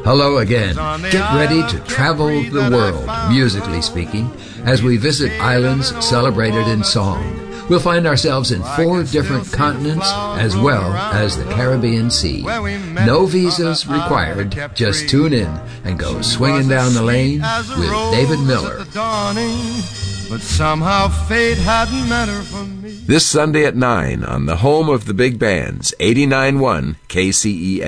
Hello again. Get ready to travel the world, musically speaking, as we visit islands celebrated in song. We'll find ourselves in 4 different continents as well as the Caribbean Sea. No visas required. Just tune in and go swinging down the lane with David Miller. But somehow fate hadn't meant her for me. This Sunday at 9 on the home of the big bands, 89.1 KCEA.